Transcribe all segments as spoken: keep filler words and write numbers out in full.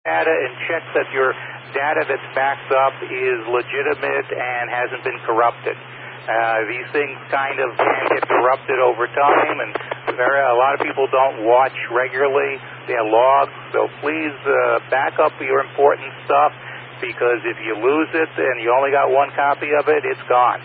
data and check that your data that's backed up is legitimate and hasn't been corrupted. Uh, these things kind of can get corrupted over time, and there, a lot of people don't watch regularly their logs, so please uh, back up your important stuff, because if you lose it and you only got one copy of it, it's gone.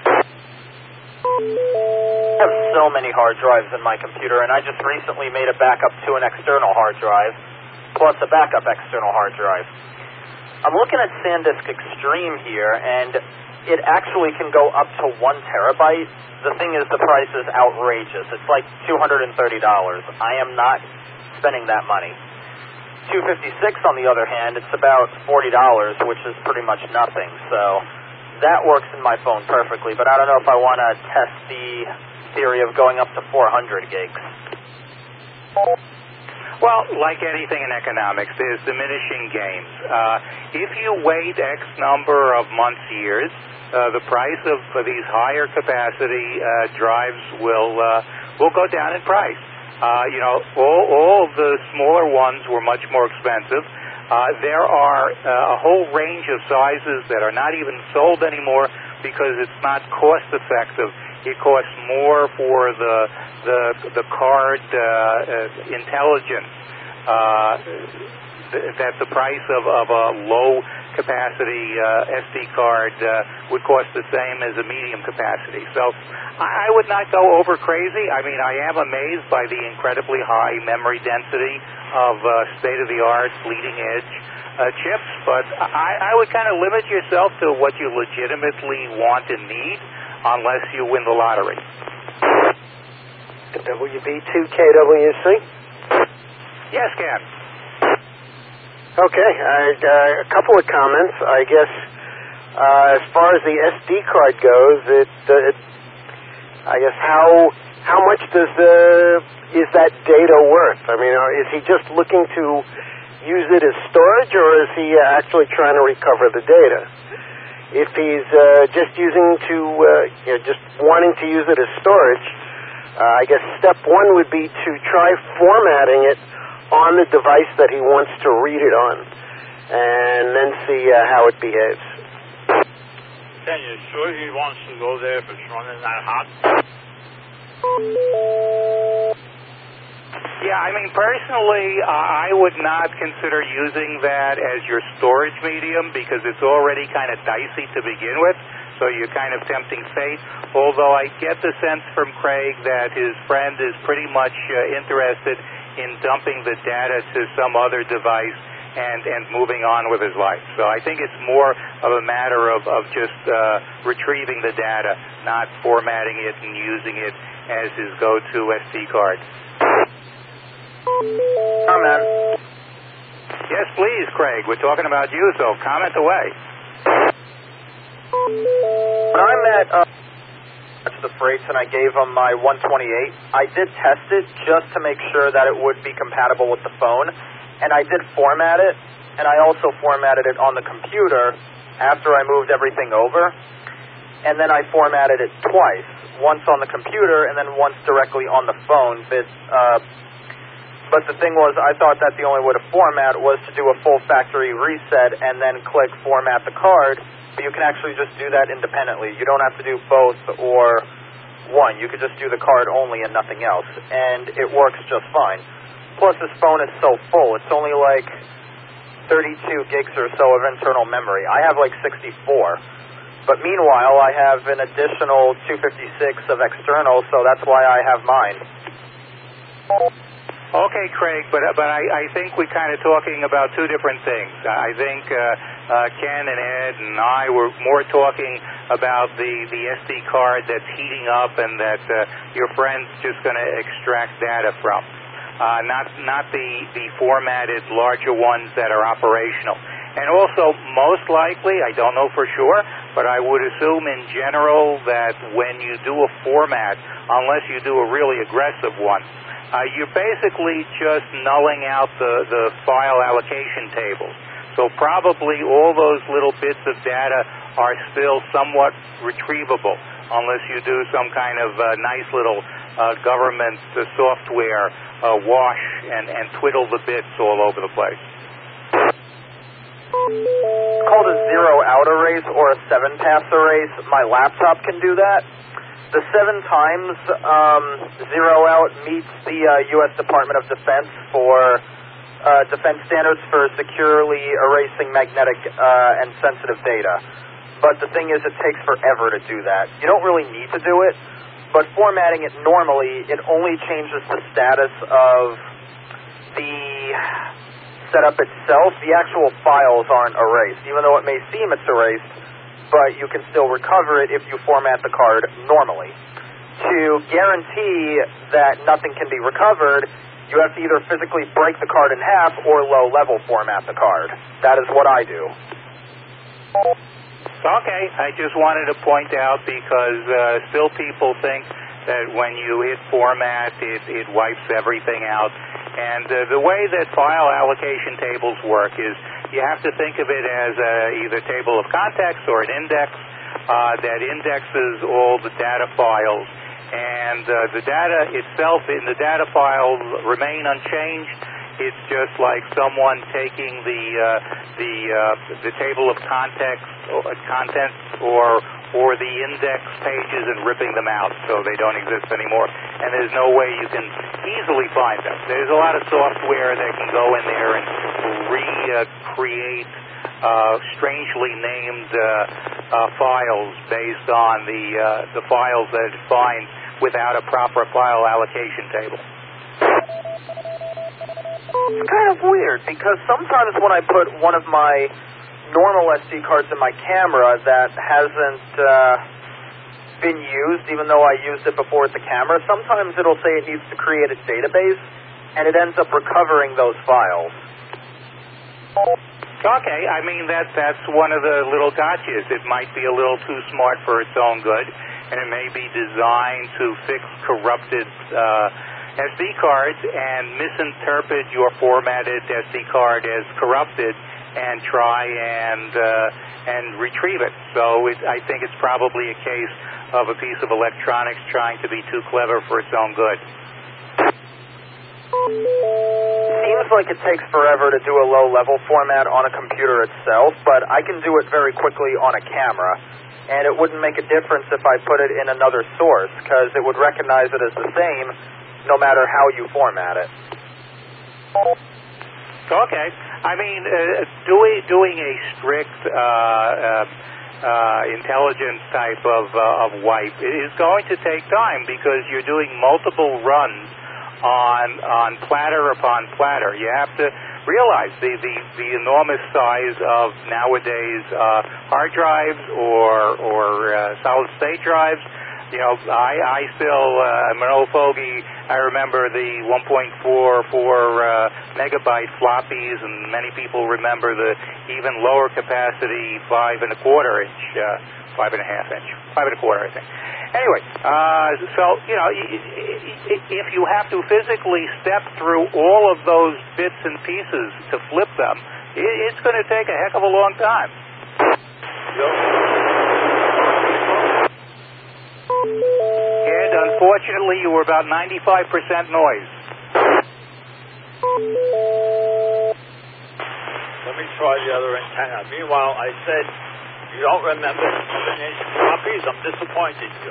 I have so many hard drives in my computer, and I just recently made a backup to an external hard drive, plus a backup external hard drive. I'm looking at SanDisk Extreme here, and it actually can go up to one terabyte. The thing is, the price is outrageous. It's like two hundred thirty dollars. I am not spending that money. two fifty-six, on the other hand, it's about forty dollars, which is pretty much nothing. So that works in my phone perfectly, but I don't know if I want to test the theory of going up to four hundred gigs. Well, like anything in economics, there's diminishing gains. Uh, if you wait X number of months, years, uh, the price of uh, these higher capacity uh, drives will uh, will go down in price. Uh, you know, all, all of the smaller ones were much more expensive. Uh, there are uh, a whole range of sizes that are not even sold anymore because it's not cost effective. It costs more for the the, the card uh, uh, intelligence uh, th- that the price of, of a low capacity uh, S D card uh, would cost the same as a medium capacity. So I would not go over crazy. I mean, I am amazed by the incredibly high memory density of uh, state-of-the-art, bleeding-edge uh, chips, but I, I would kind of limit yourself to what you legitimately want and need, unless you win the lottery. W B two K W C? Yes, Ken. Okay, I, uh, a couple of comments. I guess uh, as far as the S D card goes, it, uh, it I guess how how much does uh, is that data worth? I mean, is he just looking to use it as storage, or is he actually trying to recover the data? If he's uh, just using to, uh, you know, just wanting to use it as storage, uh, I guess step one would be to try formatting it on the device that he wants to read it on, and then see uh, how it behaves. Then you sure he wants to go there if it's running that hot? Yeah, I mean, personally, uh, I would not consider using that as your storage medium because it's already kind of dicey to begin with, so you're kind of tempting fate. Although I get the sense from Craig that his friend is pretty much uh, interested in dumping the data to some other device and, and moving on with his life. So I think it's more of a matter of, of just uh, retrieving the data, not formatting it and using it as his go-to S D card. Comment. Yes, please, Craig. We're talking about you, so comment away. When I'm at uh, the freights and I gave them my one twenty-eight, I did test it just to make sure that it would be compatible with the phone, and I did format it, and I also formatted it on the computer after I moved everything over, and then I formatted it twice, once on the computer and then once directly on the phone. But, uh, but the thing was, I thought that the only way to format was to do a full factory reset and then click format the card, but you can actually just do that independently. You don't have to do both or one. You could just do the card only and nothing else, and it works just fine. Plus, this phone is so full. It's only like thirty-two gigs or so of internal memory. I have like sixty-four. But meanwhile, I have an additional two fifty-six of external, so that's why I have mine. Okay, Craig, but but I, I think we're kind of talking about two different things. I think uh, uh, Ken and Ed and I were more talking about the, the S D card that's heating up and that uh, your friend's just going to extract data from, uh, not not the, the formatted larger ones that are operational. And also, most likely, I don't know for sure, but I would assume in general that when you do a format, unless you do a really aggressive one, uh, you're basically just nulling out the, the file allocation table. So probably all those little bits of data are still somewhat retrievable, unless you do some kind of uh, nice little uh, government uh, software uh, wash and, and twiddle the bits all over the place. It's called a zero-out erase or a seven-pass erase. My laptop can do that. The seven times um, zero-out meets the uh, U S Department of Defense for uh, defense standards for securely erasing magnetic uh, and sensitive data. But the thing is, it takes forever to do that. You don't really need to do it, but formatting it normally, it only changes the status of the setup itself. The actual files aren't erased, even though it may seem it's erased, but you can still recover it if you format the card normally. To guarantee that nothing can be recovered, you have to either physically break the card in half or low-level format the card. That is what I do. Okay, I just wanted to point out because uh, still people think that when you hit format, it, it wipes everything out. And uh, the way that file allocation tables work is you have to think of it as a, either table of contents or an index uh, that indexes all the data files. And uh, the data itself in the data files remain unchanged. It's just like someone taking the uh, the uh, the table of context, uh, contents or or the index pages and ripping them out so they don't exist anymore. And there's no way you can easily find them. There's a lot of software that can go in there and recreate uh, strangely named uh, uh, files based on the uh, the files that it finds without a proper file allocation table. It's kind of weird because sometimes when I put one of my normal S D cards in my camera that hasn't uh, been used, even though I used it before with the camera, sometimes it'll say it needs to create a database, and it ends up recovering those files. Okay, I mean, that that's one of the little gotchas. It might be a little too smart for its own good, and it may be designed to fix corrupted uh, S D cards and misinterpret your formatted S D card as corrupted and try and uh, and retrieve it. So it, I think it's probably a case of a piece of electronics trying to be too clever for its own good. Seems like it takes forever to do a low-level format on a computer itself, but I can do it very quickly on a camera, and it wouldn't make a difference if I put it in another source, because it would recognize it as the same no matter how you format it. Okay. I mean, uh, doing, doing a strict uh, uh, uh, intelligence type of, uh, of wipe is going to take time because you're doing multiple runs on on platter upon platter. You have to realize the, the, the enormous size of nowadays uh, hard drives or or uh, solid state drives. You know, I, I still, uh, I'm an old fogey. I remember the one point four four uh, megabyte floppies, and many people remember the even lower capacity five and a quarter inch, uh, five and a half inch, five and a quarter, I think. Anyway, uh, so, you know, if you have to physically step through all of those bits and pieces to flip them, it's going to take a heck of a long time. And unfortunately, you were about ninety-five percent noise. Let me try the other antenna. Meanwhile, I said, you don't remember combination floppies? I'm disappointed in you.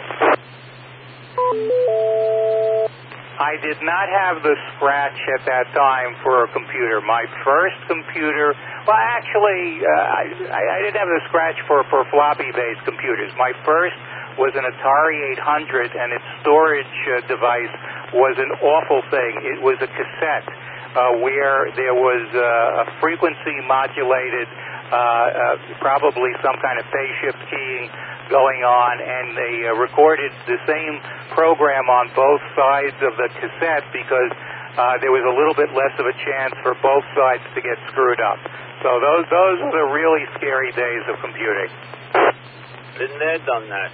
I did not have the scratch at that time for a computer. My first computer, well, actually, uh, I, I didn't have the scratch for, for floppy-based computers. My first was an Atari eight hundred, and its storage uh, device was an awful thing. It was a cassette uh, where there was uh, a frequency-modulated, uh, uh, probably some kind of phase shift keying going on, and they uh, recorded the same program on both sides of the cassette because uh, there was a little bit less of a chance for both sides to get screwed up. So those those were the really scary days of computing. Been there, done that.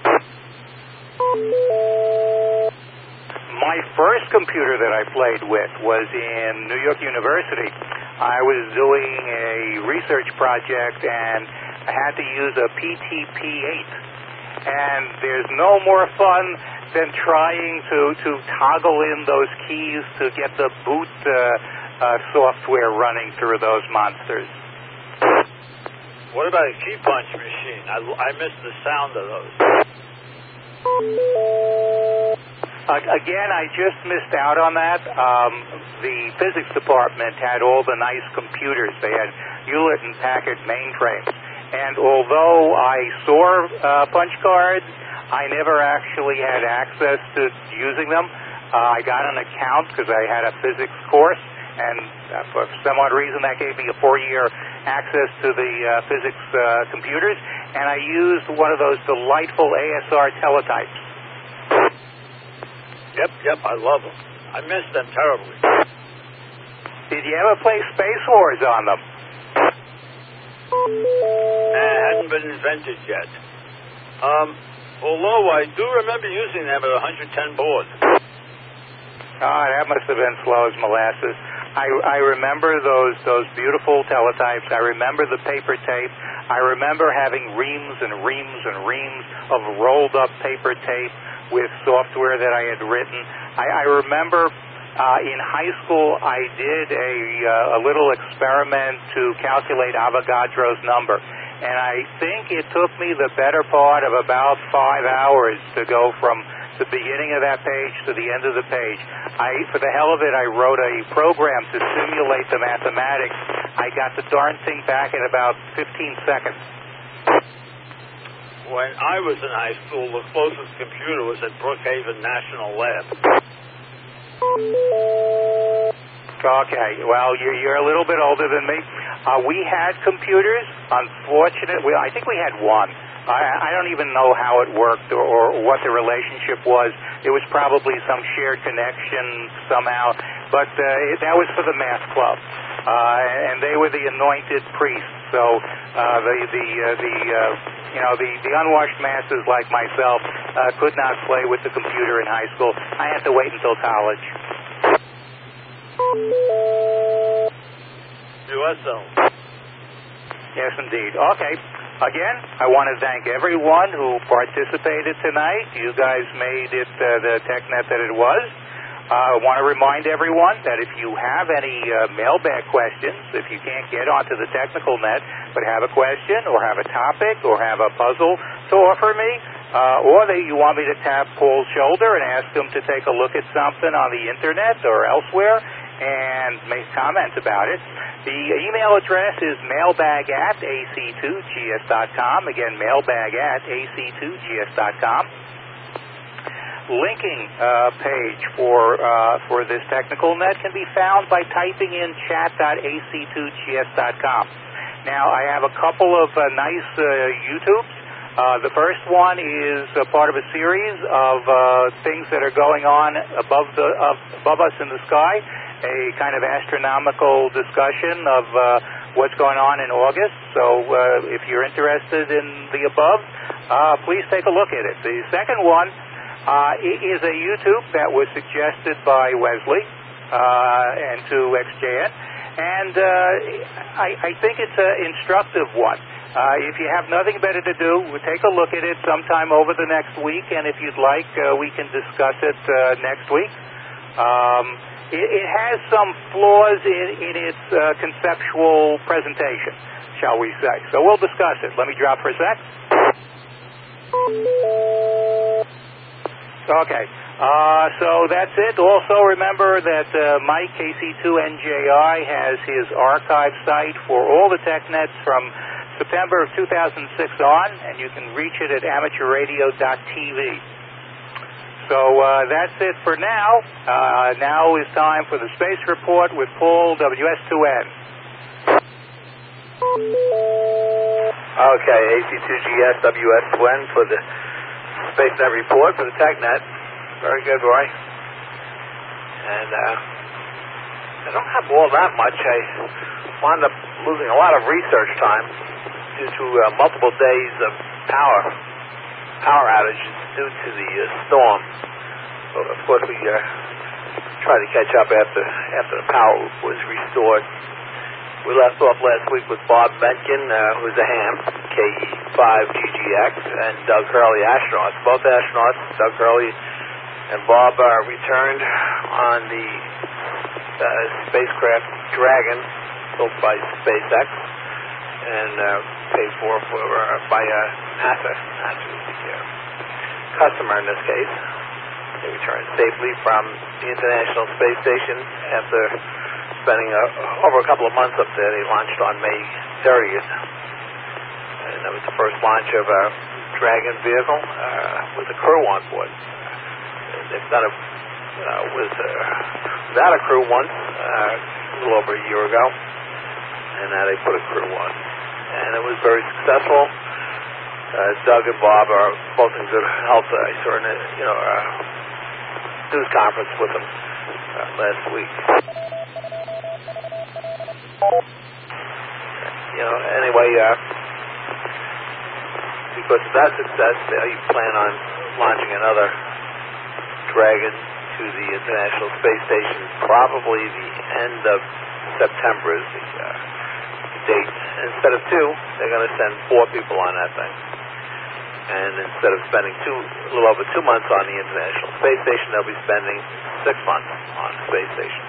My first computer that I played with was in New York University. I was doing a research project, and I had to use a P T P eight. And there's no more fun than trying to, to toggle in those keys to get the boot uh, uh, software running through those monsters. What about a key punch machine? I, I miss the sound of those. Uh, again, I just missed out on that. Um, the physics department had all the nice computers. They had Hewlett and Packard mainframes. And although I saw uh, punch cards, I never actually had access to using them. Uh, I got an account because I had a physics course, and uh, for some odd reason that gave me a four-year access to the uh, physics uh, computers, and I used one of those delightful A S R teletypes. Yep, yep, I love them. I miss them terribly. Did you ever play Space Wars on them? Nah, it hadn't been invented yet. Um, although I do remember using them at one hundred ten baud. Ah, that must have been slow as molasses. I, I remember those those beautiful teletypes. I remember the paper tape. I remember having reams and reams and reams of rolled up paper tape with software that I had written. I, I remember uh, in high school I did a, uh, a little experiment to calculate Avogadro's number. And I think it took me the better part of about five hours to go from the beginning of that page to the end of the page. I, for the hell of it, I wrote a program to simulate the mathematics. I got the darn thing back in about fifteen seconds. When I was in high school, the closest computer was at Brookhaven National Lab. Okay, well, you're, you're a little bit older than me. Uh, we had computers. Unfortunately, I think we had one. I, I don't even know how it worked or, or what the relationship was. It was probably some shared connection somehow, but uh, it, that was for the math club, uh, and they were the anointed priests. So uh, the the uh, the uh, you know the, the unwashed masses like myself uh, could not play with the computer in high school. I had to wait until college. U S O. Yes, indeed. Okay. Again, I want to thank everyone who participated tonight. You guys made it uh, the TechNet that it was. Uh, I want to remind everyone that if you have any uh, mailbag questions, if you can't get onto the technical net, but have a question or have a topic or have a puzzle to offer me, uh, or that you want me to tap Paul's shoulder and ask him to take a look at something on the internet or elsewhere and make comments about it, the email address is mailbag at A C two G S dot com. Again, mailbag at A C two G S dot com. Linking uh, page for uh, for this technical net can be found by typing in chat dot A C two G S dot com. Now, I have a couple of uh, nice uh, YouTubes. Uh, the first one is a part of a series of uh, things that are going on above the uh, above us in the sky, a kind of astronomical discussion of uh, what's going on in August. So uh, if you're interested in the above, uh, please take a look at it. The second one Uh, it is a YouTube that was suggested by Wesley uh, and to X J N, and uh, I, I think it's an instructive one. Uh, if you have nothing better to do, we'll take a look at it sometime over the next week, and if you'd like, uh, we can discuss it uh, next week. Um, it, it has some flaws in, in its uh, conceptual presentation, shall we say. So we'll discuss it. Let me drop for a sec. Okay, uh, so that's it. Also remember that uh, Mike, K C two N J I, has his archive site for all the TechNets from September of two thousand six on, and you can reach it at amateur radio dot T V. So uh, that's it for now. Uh, now is time for the Space Report with Paul, W S two N. Okay, A C two G S, W S two N for the SpaceNet report for the TechNet. Very good, Roy. And uh, I don't have all that much. I wound up losing a lot of research time due to uh, multiple days of power power outages due to the uh, storm. So, of course, we uh, tried to catch up after after the power was restored. We left off last week with Bob Metkin, uh, who's a ham, K E five G G X, and Doug Hurley, astronauts. Both astronauts, Doug Hurley and Bob, uh, returned on the uh, spacecraft Dragon, built by SpaceX. and uh, paid for for uh, by uh, NASA. NASA was the uh, customer in this case. They returned safely from the International Space Station after spending uh, over a couple of months up there. They launched on May thirtieth, and that was the first launch of a Dragon vehicle uh, with a crew on board. Uh, they've done it uh, with uh, without a crew once, uh, a little over a year ago, and now they put a crew on, and it was very successful. Uh, Doug and Bob are both in good health. I saw in a you know uh, news conference with them uh, last week. You know, anyway, uh, because of that success, they plan on launching another Dragon to the International Space Station. Probably the end of September is the uh, date. Instead of two, they're going to send four people on that thing. And instead of spending two, a little over two months on the International Space Station, they'll be spending six months on the space station.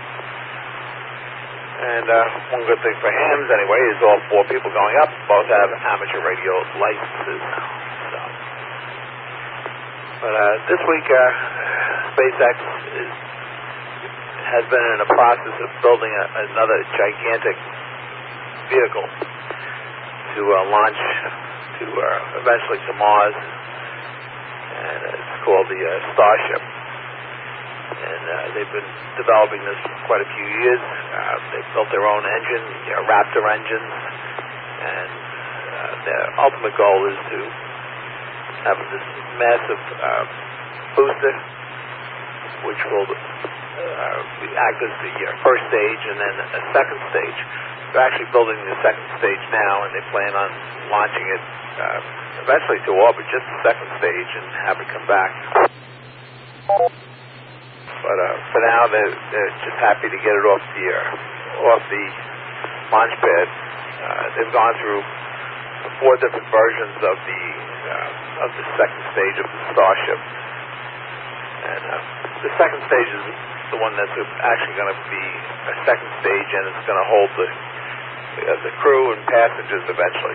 And uh, one good thing for hams, anyway, is all four people going up both have amateur radio licenses. So. But uh, this week, uh, SpaceX is, has been in the process of building a, another gigantic vehicle to uh, launch to uh, eventually to Mars, and it's called the uh, Starship. And uh, they've been developing this for quite a few years. Uh, they've built their own engine, you know, Raptor engines, and uh, their ultimate goal is to have this massive uh, booster, which will uh, act as the uh, first stage, and then a second stage. They're actually building the second stage now, and they plan on launching it uh, eventually to orbit, just the second stage, and have it come back. But uh, for now, they're, they're just happy to get it off the uh, off the launch pad. Uh, they've gone through four different versions of the uh, of the second stage of the Starship, and uh, the second stage is the one that's actually going to be a second stage, and it's going to hold the uh, the crew and passengers eventually.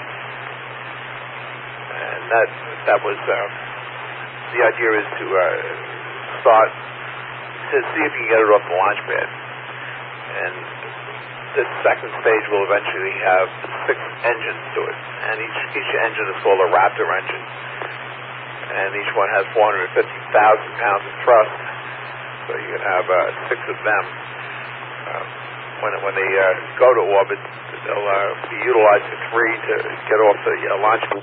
And that that was uh, the idea is to uh, start. To see if you can get it off the launch pad. And this second stage will eventually have six engines to it. And each each engine is called a Raptor engine. And each one has four hundred fifty thousand pounds of thrust. So you can have uh, six of them. Uh, when when they uh, go to orbit, they'll uh, be utilizing three to get off the uh, launch pad.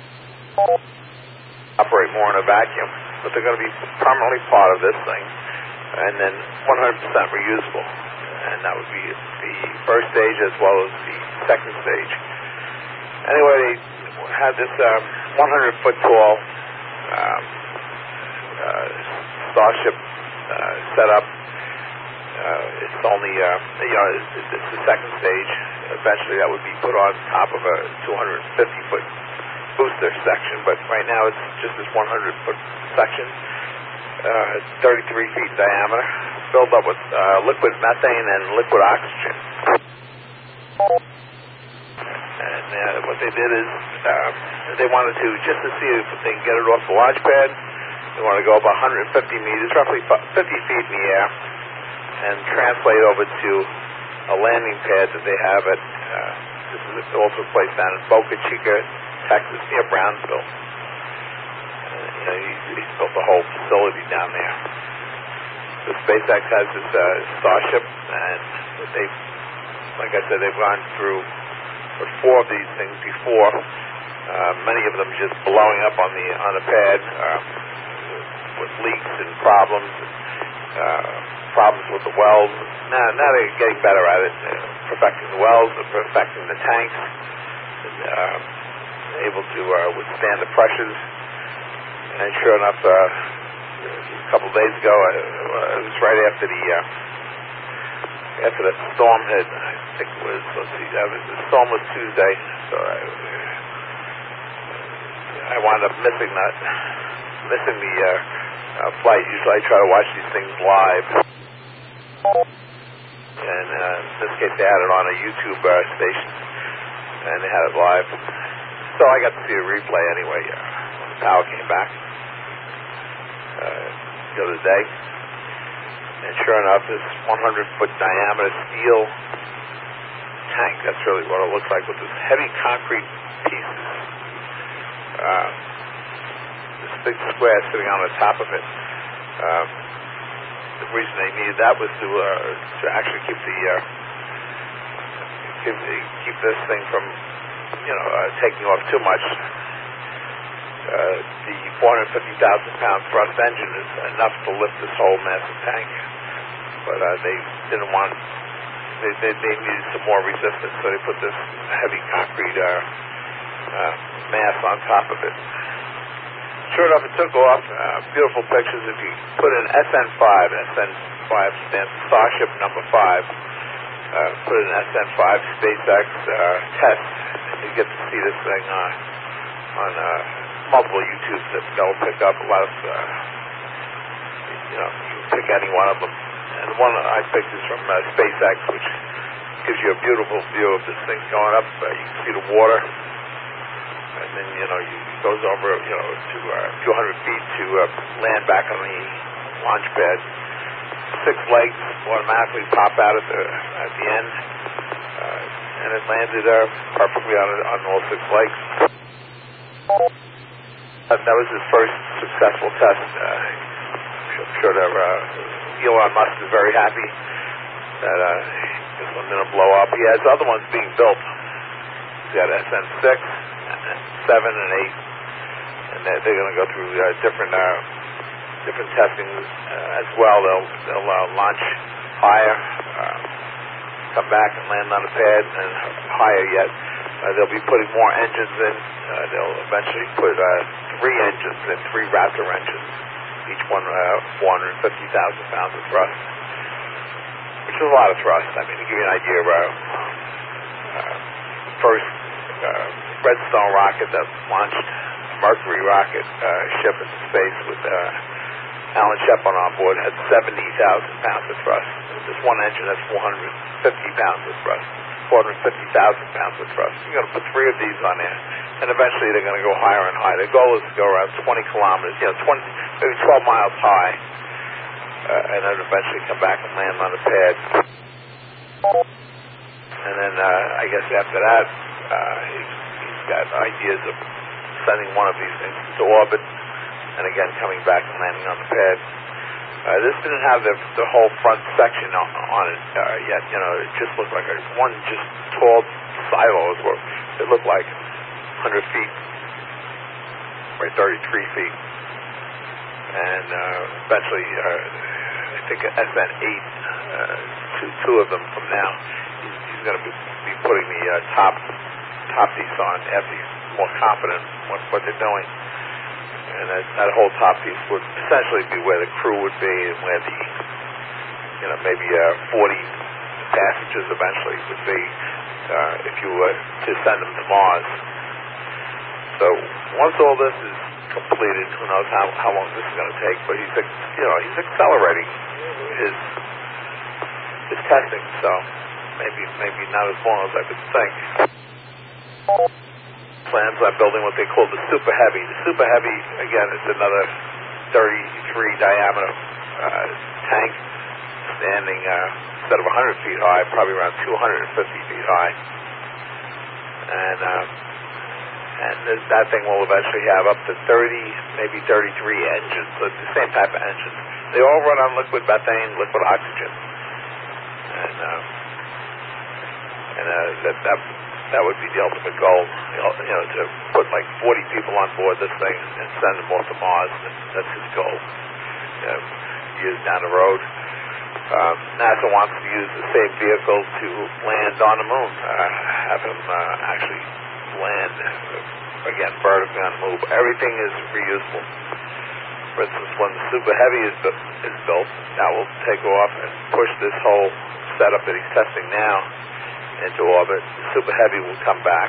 Operate more in a vacuum. But they're going to be permanently part of this thing. And then one hundred percent reusable. And that would be the first stage as well as the second stage. Anyway, they had this um, one hundred foot tall um, uh, Starship uh, set up. Uh, it's only, uh, you know, it's, it's the second stage. Eventually that would be put on top of a two hundred fifty foot booster section. But right now it's just this one hundred foot section. Uh, thirty-three feet in diameter, filled up with uh, liquid methane and liquid oxygen. And uh, what they did is uh, they wanted to, just to see if they can get it off the launch pad, they want to go up one hundred fifty meters, roughly fifty feet in the air, and translate over to a landing pad that they have at, uh, this is also a place down in Boca Chica, Texas, near Brownsville. You know, he's, he's built a whole facility down there. So SpaceX has this uh, Starship, and they, like I said, they've gone through four of these things before. Uh, many of them just blowing up on the on the pad uh, with leaks and problems, and, uh, problems with the welds. Now, now they're getting better at it, uh, perfecting the welds, perfecting the tanks, and, uh, able to uh, withstand the pressures. And sure enough, uh, a couple of days ago, uh, it was right after the uh, after the storm hit. I think it was. Let's see, that was, the storm was Tuesday, so I, I wound up missing that, missing the uh, uh, flight. Usually, I try to watch these things live, and uh, in this case, they had it on a YouTube uh, station. and they had it live. So I got to see a replay anyway uh, when the power came back uh, the other day. And sure enough, this one hundred foot diameter steel tank, that's really what it looks like, with this heavy concrete pieces. Uh, this big square sitting on the top of it. Um, the reason they needed that was to uh, to actually keep the uh, keep, keep this thing from you know uh, taking off too much. Uh, the four hundred fifty thousand pound thrust engine is enough to lift this whole massive tank, but uh, they didn't want they, they they needed some more resistance, so they put this heavy concrete uh, uh, mass on top of it. Sure enough, it took off. Uh, beautiful pictures. If you put in S N five, S N five stands for Starship Number Five. Uh, put in S N five SpaceX uh, test, and you get to see this thing on on uh, multiple YouTubes that they'll pick up a lot of. Uh, you know, you pick any one of them, and the one I picked is from uh, SpaceX, which gives you a beautiful view of this thing going up. Uh, you can see the water. And then, you know, it goes over, you know, to uh, a few hundred feet to uh, land back on the launch pad. Six legs automatically pop out at the at the end, uh, and it landed uh, perfectly on on all six legs. Uh, that was his first successful test. Uh, I'm sure that uh, Elon Musk is very happy that uh, this one didn't blow up. He has other ones being built. He's got S N six. Seven and eight, and they're, they're going to go through uh, different uh, different testing uh, as well. They'll they'll uh, launch higher, uh, come back and land on the pad, and higher yet. Uh, they'll be putting more engines in. Uh, they'll eventually put uh, three engines in, three Raptor engines, each one uh, four hundred fifty thousand pounds of thrust, which is a lot of thrust. I mean, to give you an idea, uh, uh, first. Uh, Redstone rocket that launched a Mercury rocket uh, ship into space with uh, Alan Shepard on board had seventy thousand pounds of thrust. This one engine has four hundred fifty pounds of thrust, four hundred fifty thousand pounds of thrust. You're going to put three of these on there, and eventually they're going to go higher and higher. The goal is to go around twenty kilometers, you know, twenty, maybe twelve miles high, uh, and then eventually come back and land on the pad. And then uh, I guess after that, uh, got ideas of sending one of these things to orbit, and again coming back and landing on the pad. Uh, this didn't have the the whole front section on, on it uh, yet. You know, it just looked like a one just tall silos. Where it looked like one hundred feet, or thirty-three feet, and uh, eventually, uh, I think S N eight, uh, two two of them from now, he's, he's going to be, be putting the uh, top. top piece on after he's more confident what, what they're doing. And that, that whole top piece would essentially be where the crew would be and where the, you know, maybe uh, forty passengers eventually would be uh, if you were to send them to Mars. So once all this is completed, who knows how, how long this is going to take, but he's, you know, he's accelerating his, his testing, so maybe, maybe not as long as I could think. Plans on building what they call the Super Heavy. The Super Heavy, again, is another thirty-three diameter uh, tank, standing uh, instead of one hundred feet high, probably around two hundred fifty feet high. And uh, and that thing will eventually have up to thirty, maybe thirty-three engines. So it's the same type of engines. They all run on liquid methane, liquid oxygen, and uh, and uh, that that. That would be the ultimate goal, you know, to put like forty people on board this thing and send them off to Mars. That's his goal, you know, years down the road. Um, NASA wants to use the same vehicle to land on the moon, uh, have him uh, actually land, uh, again, vertically on the moon. Everything is reusable. For instance, when the Super Heavy is, is built, that will take off and push this whole setup that he's testing now into orbit. The Super Heavy will come back.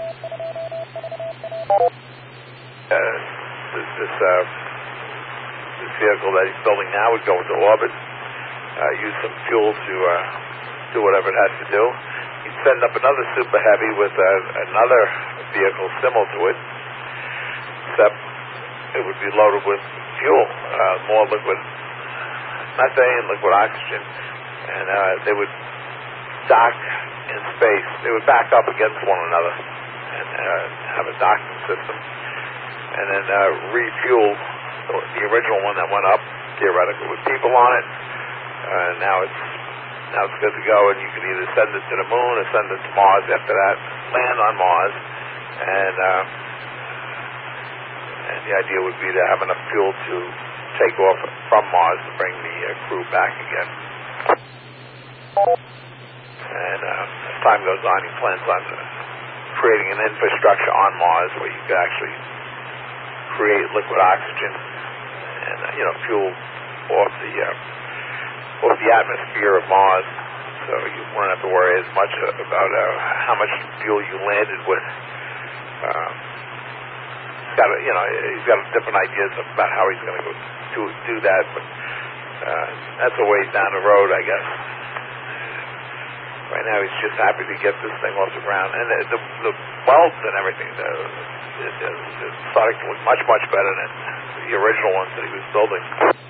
Uh, this this, uh, this vehicle that he's building now would go into orbit, uh, use some fuel to uh, do whatever it has to do, he'd send up another Super Heavy with uh, another vehicle similar to it, except it would be loaded with fuel, uh, more liquid methane, liquid oxygen, and uh, they would dock in space. They would back up against one another and uh, have a docking system, and then uh, refuel the original one that went up, theoretically, with people on it. Uh, now it's now it's good to go, and you can either send it to the moon or send it to Mars after that, land on Mars, and uh, and the idea would be to have enough fuel to take off from Mars to bring the uh, crew back again. And uh, as time goes on, he plans on uh, creating an infrastructure on Mars where you could actually create liquid oxygen and uh, you know fuel off the uh, off the atmosphere of Mars, so you won't have to worry as much about uh, how much fuel you landed with. Um, he's got a, you know he's got different ideas about how he's going to go do do that, but uh, that's a ways down the road, I guess. Right now, he's just happy to get this thing off the ground, and the, the, the welds and everything, the, it, it's starting to look much, much better than the original ones that he was building.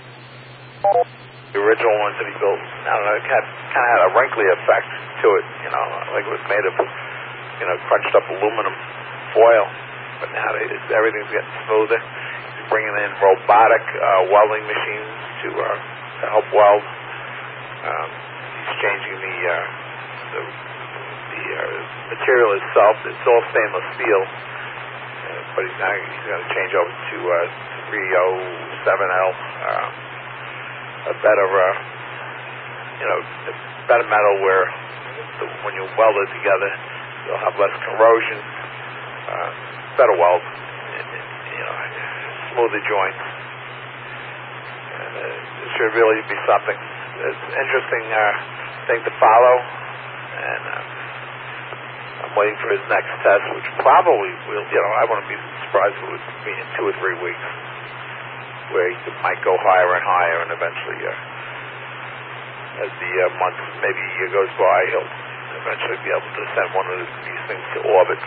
The original ones that he built, I don't know, it kind of, kind of had a wrinkly effect to it, you know, like it was made of, you know, crunched up aluminum foil. But now it, everything's getting smoother. He's bringing in robotic uh, welding machines to uh, to help weld. Um, he's changing the uh, the, the uh, material itself. It's all stainless steel, uh, but he's now he's going to change over to uh, three oh seven L, uh, a better uh, you know a better metal where the, when you weld it together, you'll have less corrosion. Uh, better weld, and, and, you know, smoother joints. And, uh, it should really be something. It's an interesting uh, thing to follow, and uh, I'm waiting for his next test, which probably will, you know, I wouldn't be surprised if it would be in two or three weeks, where he might go higher and higher, and eventually, uh, as the uh, month, maybe a year goes by, he'll eventually be able to send one of these things to orbit.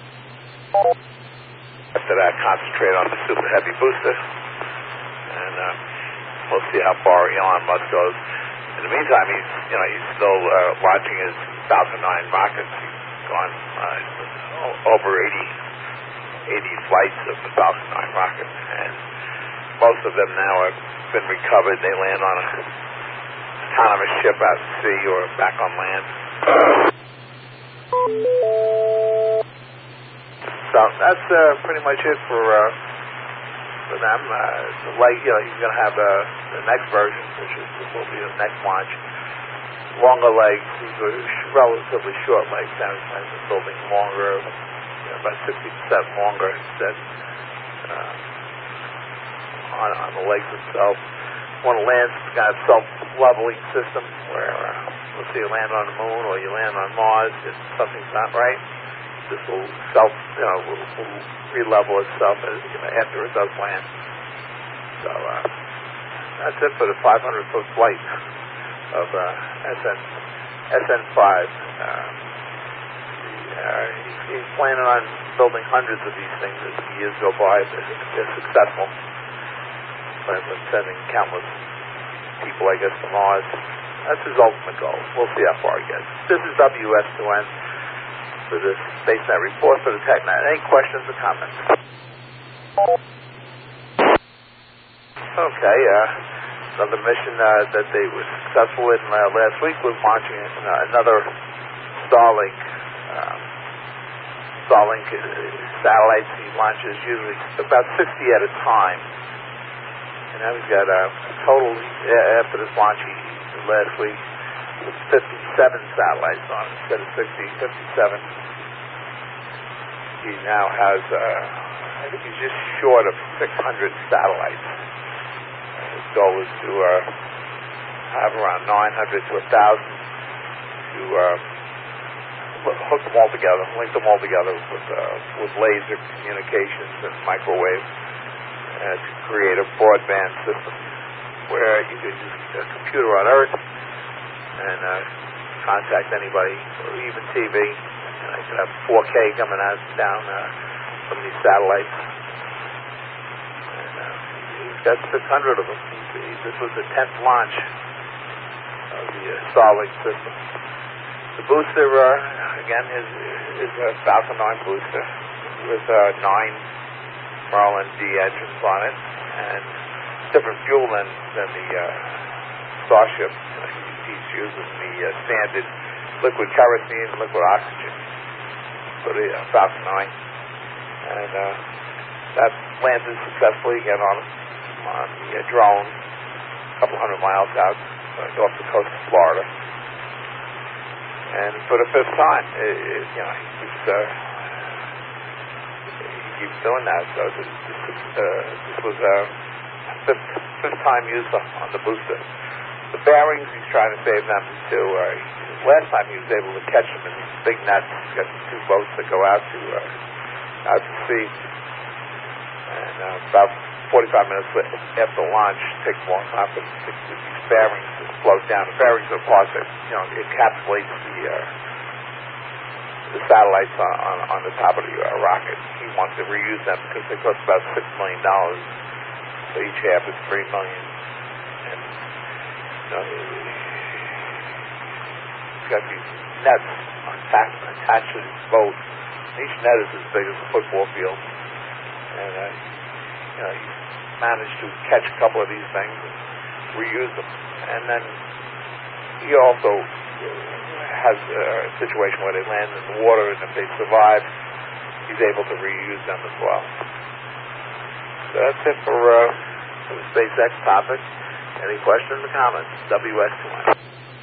After that, concentrate on the Super Heavy booster, and uh, we'll see how far Elon Musk goes. In the meantime, he's you know he's still uh, launching his Falcon nine rockets. He's gone uh, over eighty, eighty flights of the Falcon nine rocket, and most of them now have been recovered. They land on a autonomous ship out at sea or back on land. So that's uh, pretty much it for uh, for them. Uh, the leg, you know, he's going to have uh, the next version, which is will be the next launch. Longer legs. These are relatively short legs. Now he's planning on building longer, you know, about sixty percent longer instead uh, on on the legs itself. When it lands, it's got a self-leveling system where uh, let's say you land on the moon or you land on Mars, if something's not right, this will self, you know, will, will re-level itself as, you know, after it does land. So uh, that's it for the five hundred foot flight of uh, S N S N five. Uh, uh, he's, he's planning on building hundreds of these things as the years go by. If they're successful, plans on sending countless people, I guess, to Mars. That's his ultimate goal. We'll see how far he gets. This is W S two N. For this SpaceNet report for the TechNet. Any questions or comments? Okay, uh, another mission uh, that they were successful in uh, last week was launching uh, another Starlink. Uh, Starlink uh, satellites he launches usually about sixty at a time. And now he's got a uh, total, uh, after this launch he, last week, with fifty-seven satellites on it instead of sixty, fifty-seven. He now has, uh, I think he's just short of six hundred satellites. And his goal is to uh, have around nine hundred to one thousand to uh, hook them all together, link them all together with, uh, with laser communications and microwave uh, to create a broadband system where you could use a computer on Earth and uh, contact anybody, or even T V. And I could have four K coming out down uh, from these satellites. And uh, he's got six hundred of them. He's, he, this was the tenth launch of the uh, Starlink system. The booster, uh, again, is, is a Falcon nine booster with uh, nine Merlin D engines on it, and different fuel than, than the uh, Starship. He's using the uh, standard liquid kerosene and liquid oxygen for the uh, Falcon nine. And uh, that landed successfully again on, on the uh, drone a couple hundred miles out uh, off the coast of Florida. And for the fifth time, it, it, you know, he's, uh, he keeps doing that. So this, this, uh, this was a fifth, fifth time use on the booster. The bearings, he's trying to save them too. Uh, last time he was able to catch them in big nets. He's got two boats that go out to uh, out to sea. And uh, about forty-five minutes after launch, it takes a long time for these bearings to float down. The bearings are the part that, you know, encapsulates the uh, the satellites on, on, on the top of the uh, rocket. He wants to reuse them because they cost about six million dollars. So each half is three million dollars. And you know, he's got these nets attached, attached to his boat. Each net is as big as a football field. And uh, you know, he's managed to catch a couple of these things and reuse them. And then he also has a situation where they land in the water, and if they survive, he's able to reuse them as well. So that's it for, uh, for the SpaceX topic. Any questions or comments? W S two N.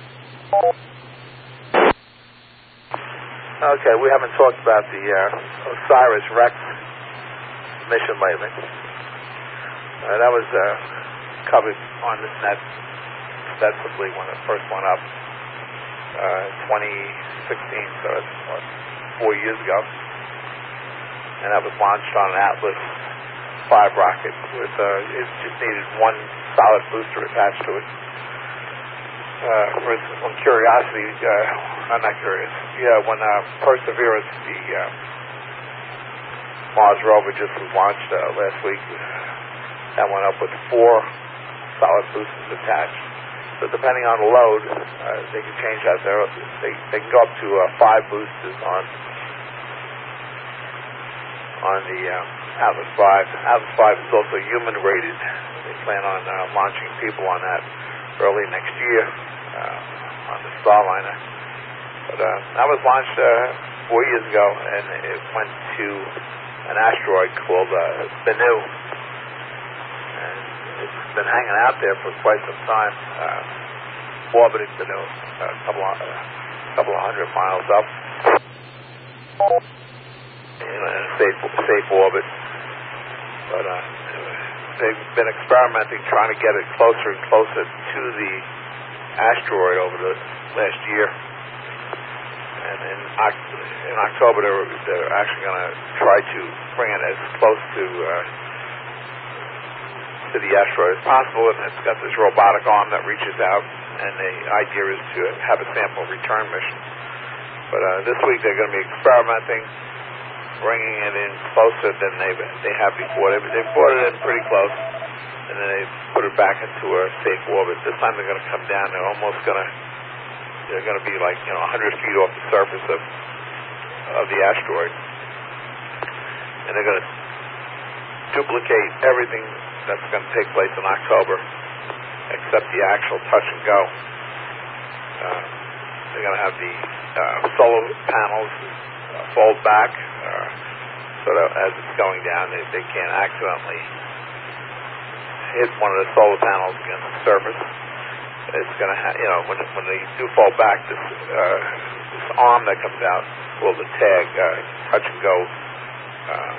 Okay, we haven't talked about the uh, OSIRIS-REx mission lately. Uh, that was uh, covered on this net extensively when it first went up, uh, twenty sixteen, so that's what, four years ago. And that was launched on an Atlas five rocket with, uh, it just needed one solid booster attached to it. Uh, for instance, when Curiosity, uh, I'm not curious, yeah, when uh, Perseverance, the uh, Mars rover, just was launched uh, last week, that went up with four solid boosters attached. So depending on the load, uh, they can change that. There, they they can go up to uh, five boosters on on the uh, Atlas five. Atlas five is also human rated. They plan on uh, launching people on that early next year uh, on the Starliner. But uh, that was launched uh, four years ago, and it went to an asteroid called uh, Bennu. And it's been hanging out there for quite some time, uh, orbiting Bennu, a couple of, uh, couple of hundred miles up, you know, in a safe, safe orbit. But uh, they've been experimenting, trying to get it closer and closer to the asteroid over the last year. And in, in October, they're, they're actually going to try to bring it as close to uh, to the asteroid as possible. And it's got this robotic arm that reaches out, and the idea is to have a sample return mission. But uh, this week, they're going to be experimenting, bringing it in closer than they they have before. They they brought it in pretty close, and then they put it back into a safe orbit. This time, they're going to come down. They're almost going to They're going to be like, you know, one hundred feet off the surface of of the asteroid. And they're going to duplicate everything that's going to take place in October, except the actual touch and go. Uh, they're going to have the uh, solar panels uh, fold back uh, so that as it's going down, they, they can't accidentally hit one of the solar panels against the surface. It's going to, ha- you know, when when they do fall back, this uh, this arm that comes out, called the tag, uh, touch and go uh,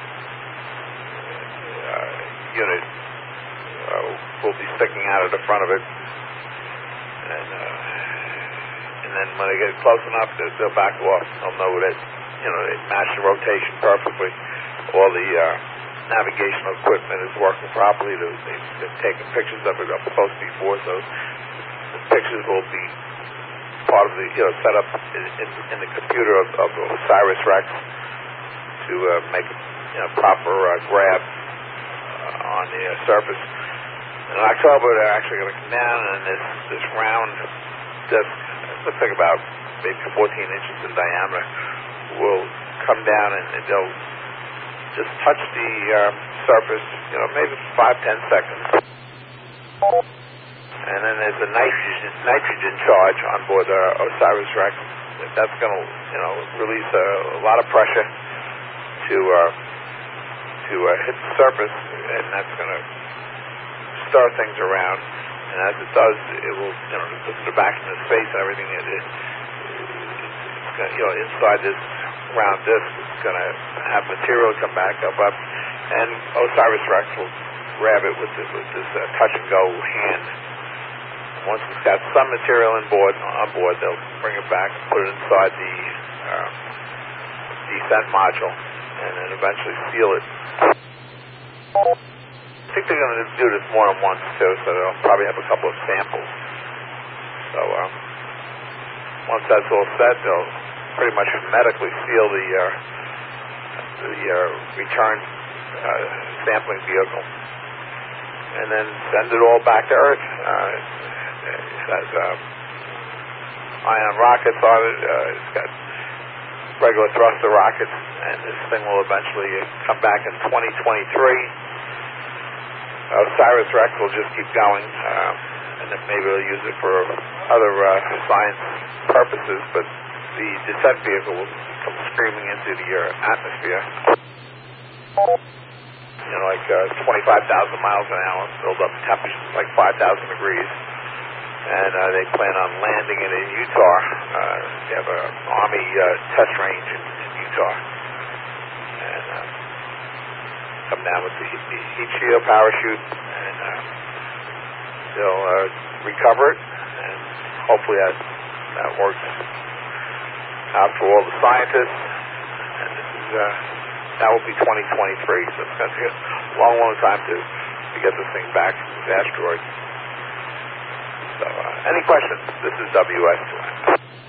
uh, unit, uh, will be sticking out of the front of it, and uh, and then when they get close enough, they'll, they'll back off. They'll know that, you know, they match the rotation perfectly. All the uh, navigational equipment is working properly. They've, they've taken pictures of it up close before, so pictures will be part of the, you know, set up in, in, in the computer of, of OSIRIS-REx to uh, make a you know, proper uh, grab uh, on the uh, surface. In October, they're actually going to come down, and this this round disc, it looks like about maybe fourteen inches in diameter, will come down and they'll just touch the um, surface, you know, maybe five, ten seconds. And then there's a nitrogen nitrogen charge on board the OSIRIS-REx. That's going to, you know, release a, a lot of pressure to uh, to uh, hit the surface, and that's going to stir things around. And as it does, it will, you know, the back into space and everything. It, it, it's gonna, you know, inside this round disc, it's going to have material come back up, up, and OSIRIS-REx will grab it with, the, with this uh, touch-and-go hand. Once it's got some material on board, on board, they'll bring it back and put it inside the uh, descent module, and then eventually seal it. I think they're going to do this more than once too, so they'll probably have a couple of samples. So um, once that's all set, they'll pretty much hermetically seal the uh, the uh, return uh, sampling vehicle, and then send it all back to Earth. Uh, It has uh, ion rockets on it. Uh, it's got regular thruster rockets, and this thing will eventually come back in twenty twenty-three. OSIRIS-REx will just keep going, uh, and then maybe they'll use it for other uh, science purposes, but the descent vehicle will come screaming into the uh, atmosphere. You know, like uh, twenty-five thousand miles an hour, build up temperatures like five thousand degrees. And uh, they plan on landing it in Utah. Uh, they have an Army uh, test range in, in Utah. And uh, come down with the, the heat shield parachute, and uh, they'll uh, recover it, and hopefully that, that works out for all the scientists. And this is, uh, that will be twenty twenty-three, so it's going to take a long, long time to, to get this thing back from this asteroid. So, uh, any questions? This is W S two N.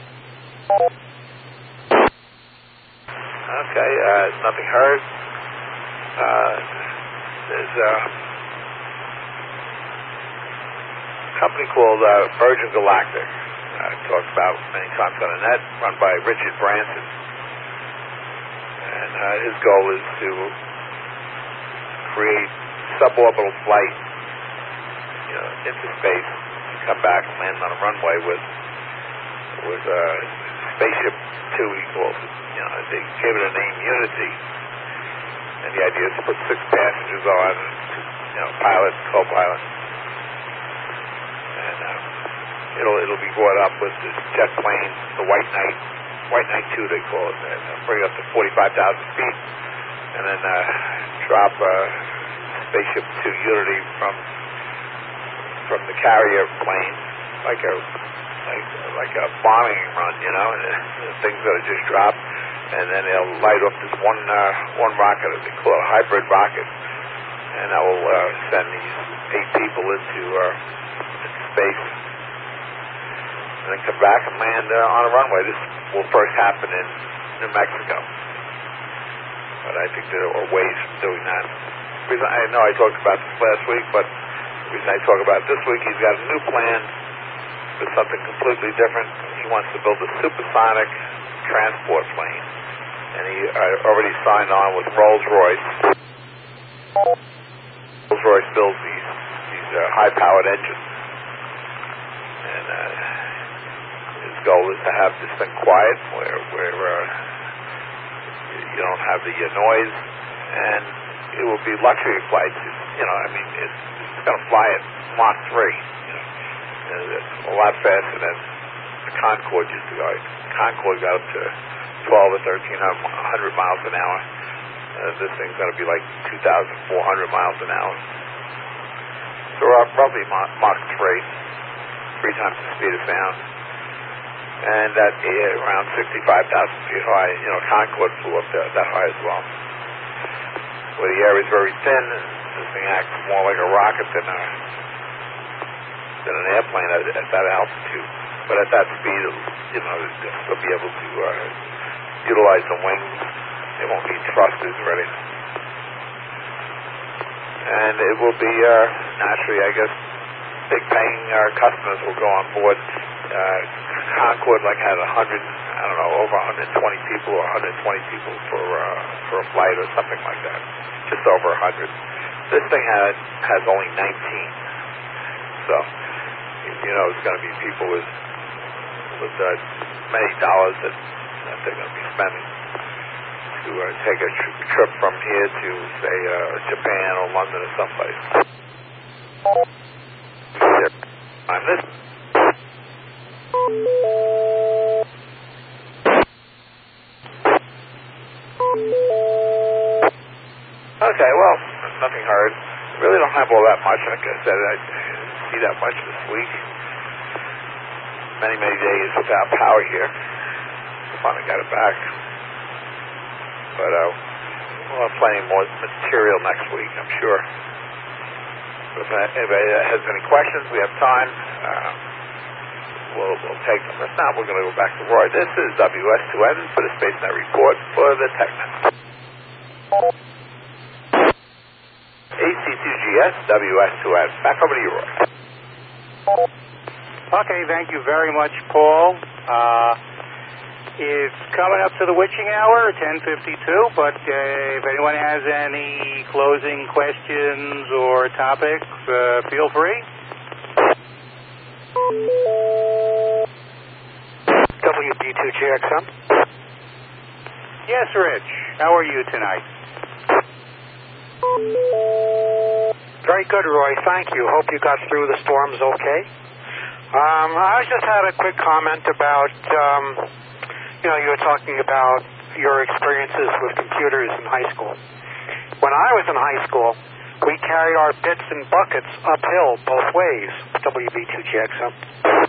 Okay, uh, nothing heard. Uh, there's a company called uh, Virgin Galactic. I uh, talked about many times on the net, run by Richard Branson. And uh, his goal is to create suborbital flight, you know, into space, come back and land on a runway with with uh, Spaceship Two. He calls it. You know, they gave it a name, Unity, and the idea is to put six passengers on, you know, pilot, co-pilot, and um, it'll it'll be brought up with this jet plane, the White Knight, White Knight Two they call it, and uh, bring it up to forty-five thousand feet, and then uh, drop uh, Spaceship Two Unity from. from the carrier plane, like a like like a bombing run, you know, and the things that are just dropped, and then they'll light up this one uh, one rocket, they call it a hybrid rocket, and that will uh, send these eight people into, uh, into space, and then come back and land uh, on a runway. This will first happen in New Mexico, but I think there are ways of doing that. I know I talked about this last week, but the reason I talk about it this week, he's got a new plan for something completely different. He wants to build a supersonic transport plane, and he uh, already signed on with Rolls-Royce. Rolls-Royce builds these these uh, high-powered engines, and uh, his goal is to have this thing quiet, where where uh, you don't have the uh, noise, and it will be luxury flights. You know, I mean, it's It's going to fly at Mach three. You know, it's a lot faster than the Concorde used to go. Concorde got up to twelve or thirteen hundred miles an hour. Uh, this thing's going to be like two thousand four hundred miles an hour. So we're up roughly Mach, Mach three, three times the speed of sound. And at uh, around sixty-five thousand feet high, you know, Concorde flew up there, that high as well. Where the air is very thin, this thing acts more like a rocket than a than an airplane at, at that altitude. but at that speed, you know, they'll be able to uh, utilize the wings. They won't need thrusters or anything. And it will be, uh, naturally, I guess, big paying uh, customers will go on board. Uh, Concorde, like, had one hundred, I don't know, over one hundred twenty people or one hundred twenty people for uh, for a flight or something like that. Just over one hundred. This thing had, has only nineteen. So, you know, it's going to be people with with uh, many dollars that, that they're going to be spending to uh, take a tri- trip from here to, say, uh, Japan or London or someplace. On this. Okay, well, nothing hard. Really don't have all that much. Like I said, I didn't see that much this week. Many, many days without power here. Finally got it back. But uh, we'll have plenty more material next week, I'm sure. If anybody has any questions, we have time. Uh, we'll, we'll take them. If not, we're going to go back to Roy. This is W S two N for the SpaceNet report for the TechNet. A C two G S, W S two N. Back over to you, Roy. Okay, thank you very much, Paul. Uh, it's coming up to the witching hour, ten fifty-two, but uh, if anyone has any closing questions or topics, uh, feel free. W B two G X M? Yes, Rich. How are you tonight? Very good, Roy. Thank you. Hope you got through the storms okay. Um, I just had a quick comment about, um, you know, you were talking about your experiences with computers in high school. When I was in high school, we carried our bits in buckets uphill both ways. W B two G X M.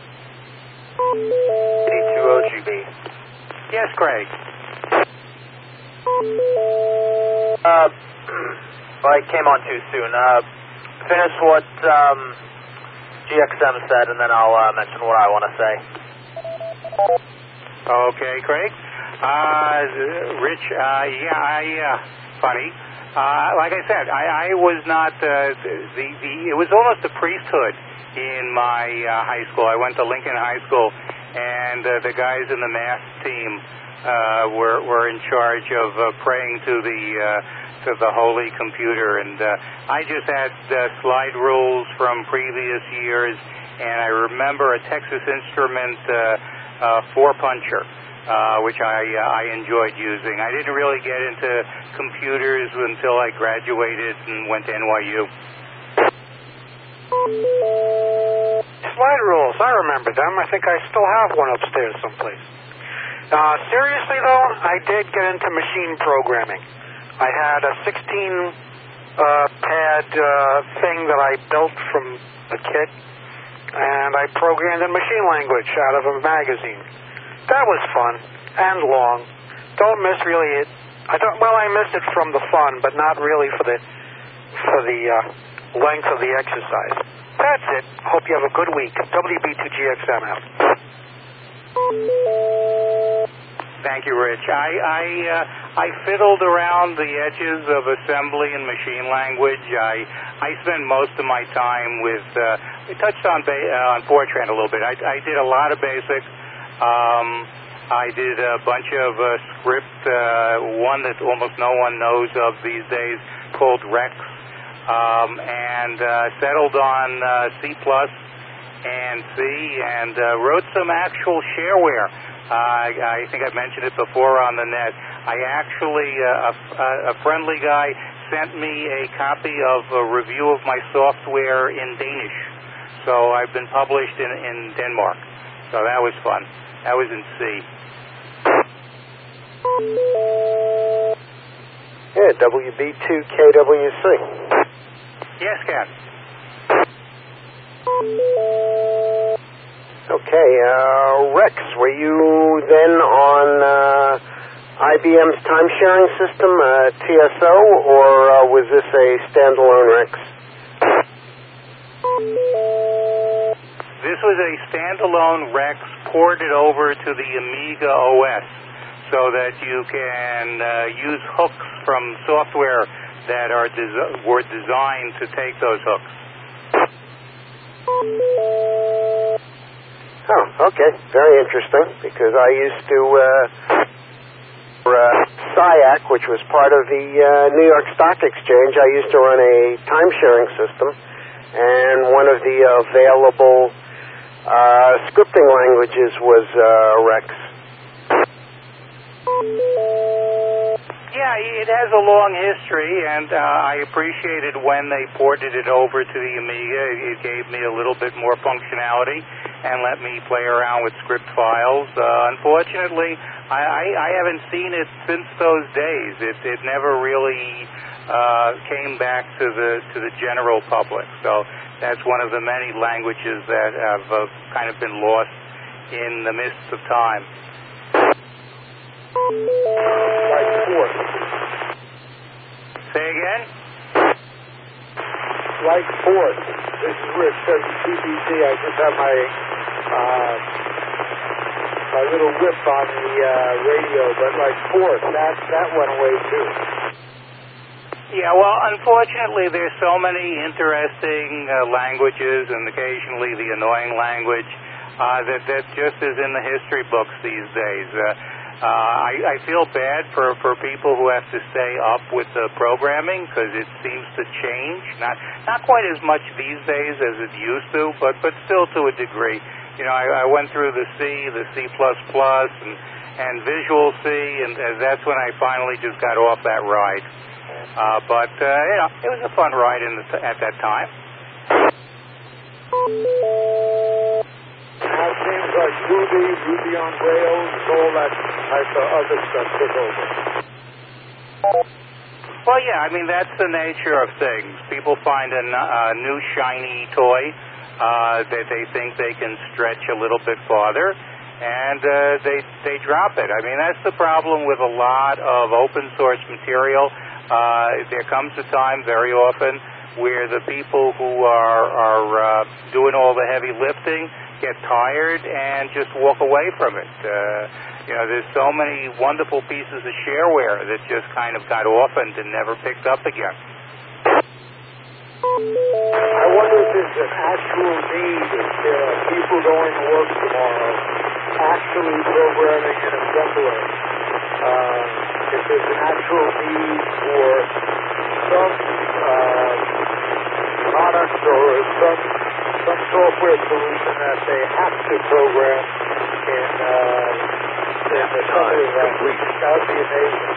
D two O G B. Yes, Craig. Uh, well, I came on too soon. Uh, finish what um, G X M said, and then I'll uh, mention what I want to say. Okay, Craig. Uh, Rich, uh, yeah, I, uh, funny. Uh, like I said, I, I was not, uh, the, the, it was almost a priesthood in my uh, high school. I went to Lincoln High School, and uh, the guys in the math team uh, were, were in charge of uh, praying to the, uh, to the holy computer, and uh, I just had uh, slide rules from previous years, and I remember a Texas Instrument uh, uh, four-puncher, uh, which I, uh, I enjoyed using. I didn't really get into computers until I graduated and went to N Y U. Slide rules, I remember them. I think I still have one upstairs someplace. Uh, seriously, though, I did get into machine programming. I had a sixteen uh, pad uh, thing that I built from a kit, and I programmed in machine language out of a magazine. That was fun and long. Don't miss really it. I don't. Well, I missed it from the fun, but not really for the for the uh, length of the exercise. That's it. Hope you have a good week. W B two G X M out. Thank you, Rich. I I, uh, I fiddled around the edges of assembly and machine language. I I spend most of my time with. Uh, we touched on ba- uh, on Fortran a little bit. I, I did a lot of basic. Um, I did a bunch of uh, script. Uh, one that almost no one knows of these days, called Rex, um, and uh, settled on uh, C plus and C, and uh, wrote some actual shareware. Uh, I, I think I've mentioned it before on the net. I actually, uh, a, a friendly guy sent me a copy of a review of my software in Danish. So I've been published in, in Denmark. So that was fun. That was in C. Yeah, W B two K W C. Yes, Cat. Okay, uh, Rex, were you then on uh, I B M's time-sharing system, uh, T S O, or uh, was this a standalone Rex? this was a standalone Rex ported over to the Amiga O S so that you can uh, use hooks from software that are des- were designed to take those hooks. Oh, okay. Very interesting, because I used to, uh, for uh, S I A C, which was part of the uh, New York Stock Exchange, I used to run a time-sharing system, and one of the available uh, scripting languages was uh, Rex. Yeah, it has a long history, and uh, I appreciated when they ported it over to the Amiga. It gave me a little bit more functionality and let me play around with script files. Uh, unfortunately, I, I, I haven't seen it since those days. It, it never really uh, came back to the to the general public. So that's one of the many languages that have uh, kind of been lost in the mists of time. Like Fort. Say again? Like Fort. This is Rich, W C B C. I just have my uh, my little whip on the uh, radio, but like Fort, that that went away too. Yeah, well, unfortunately, there's so many interesting uh, languages, and occasionally the annoying language uh, that that just is in the history books these days. Uh, Uh, I, I feel bad for, for people who have to stay up with the programming, because it seems to change. Not not quite as much these days as it used to, but, but still to a degree. You know, I, I went through the C, the C++, and, and Visual C, and uh, that's when I finally just got off that ride. Uh, but, uh, you know, it was a fun ride in the t- at that time. Now it seems like Ruby, Ruby on Rails, all that type of other stuff took over. Well, yeah, I mean, that's the nature of things. People find a, a new shiny toy uh, that they think they can stretch a little bit farther, and uh, they they drop it. I mean, that's the problem with a lot of open source material. Uh, there comes a time very often where the people who are, are uh, doing all the heavy lifting get tired and just walk away from it. Uh, you know, there's so many wonderful pieces of shareware that just kind of got orphaned and never picked up again. I wonder if there's an actual need, if there are people going to work tomorrow actually programming in assembler. Uh, if there's an actual need for some uh, product or some some software solution that they have to program in uh, in assembly language. That would be amazing.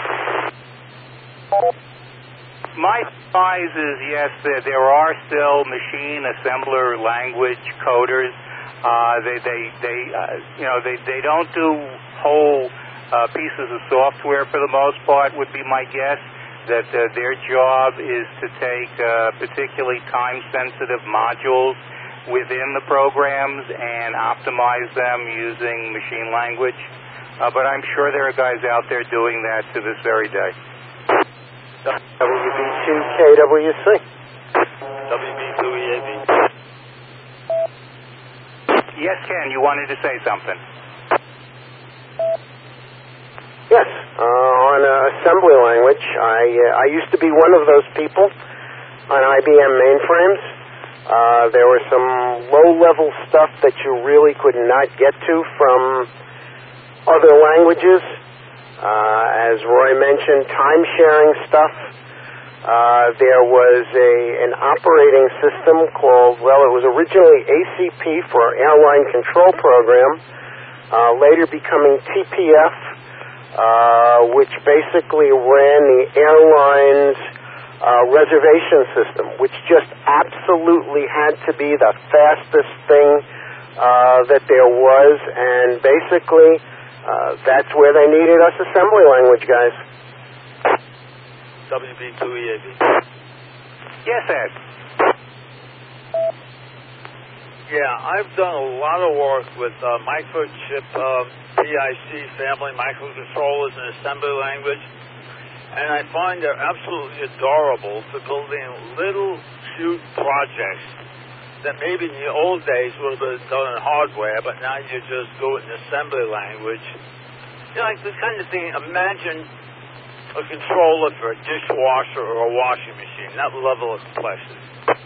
My surprise is, yes, there, there are still machine assembler language coders. Uh, they, they, they, uh, you know, they, they don't do whole uh, pieces of software for the most part, would be my guess. That uh, their job is to take uh, particularly time-sensitive modules within the programs and optimize them using machine language. Uh, but I'm sure there are guys out there doing that to this very day. W B two K W C. W B two E A B. Yes, Ken, you wanted to say something. Yes, uh, on uh, assembly language, I uh, I used to be one of those people on I B M mainframes. Uh, there was some low-level stuff that you really could not get to from other languages. Uh, as Roy mentioned, time-sharing stuff. Uh, there was a an operating system called, well, it was originally A C P for Airline Control Program, uh, later becoming T P F, uh, which basically ran the airline's uh, reservation system, which just absolutely had to be the fastest thing uh, that there was, and basically uh, that's where they needed us assembly language guys. W B two E A B. Yes, Ed. Yeah, I've done a lot of work with uh, microchip uh, P I C family microcontrollers in assembly language, and I find they're absolutely adorable for building little cute projects that maybe in the old days would have been done in hardware, but now you just do it in assembly language. You know, like this kind of thing, imagine a controller for a dishwasher or a washing machine, that level of complexity.